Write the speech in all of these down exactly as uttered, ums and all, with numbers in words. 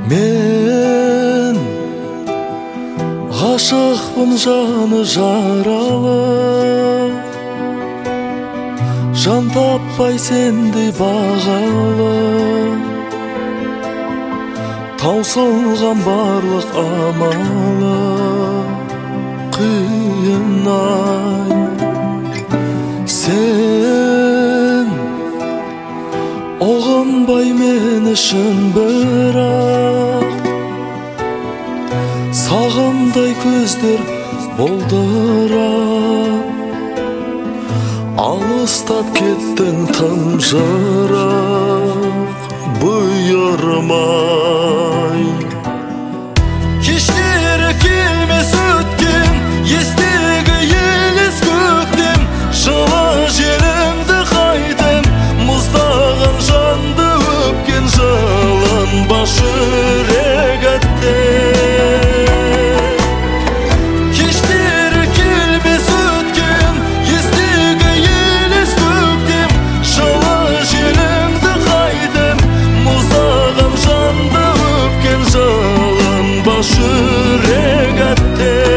Мен ғашықпын жаны жаралы, жан таппай сендей бағалы. Таусылған барлық амалы қиын-ай. Сен оғынбай мен үшін бірақ, сағымдай көздер болдырап, алыстап кеттің тым жырақ бұйырмай. Кештері келмес өткен естегі елес көктем, жылы жерімді қайтем, мұздаған жанды өпкен жалынбаш жүрек әттең. Кештері келмес өткен естегі елес көктем, жылы жерімді қайтем, мұздаған жанды өпкен жалынбаш жүрек әттең.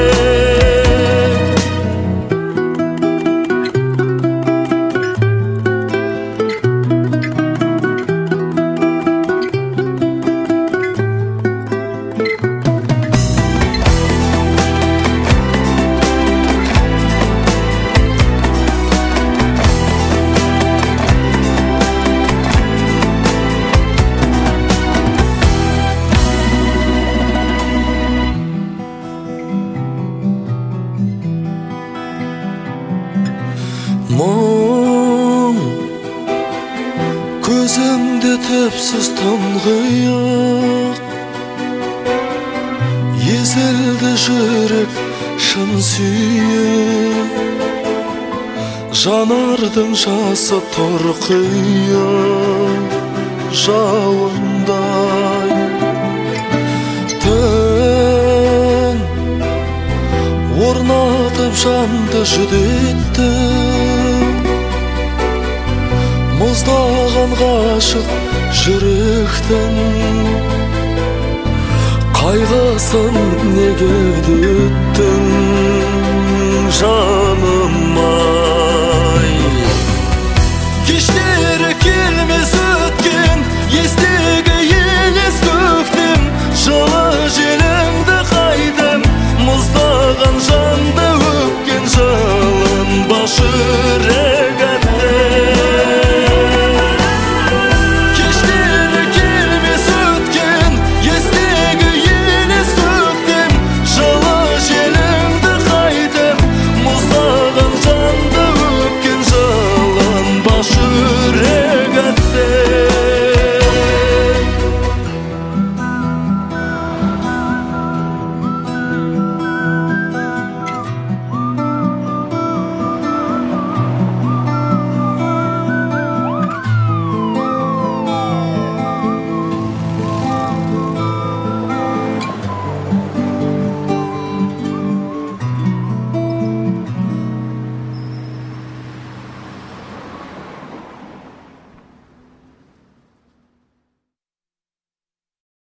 Мұң көзіңде түпсіз тұңғиық, езілді жүрек шын сүйіп, жанардың жасы торқиып жауындай. Түн орнатып жанды жүдетті, мұздаған ғашық жүректің қайғысын неге үдеттің жаным?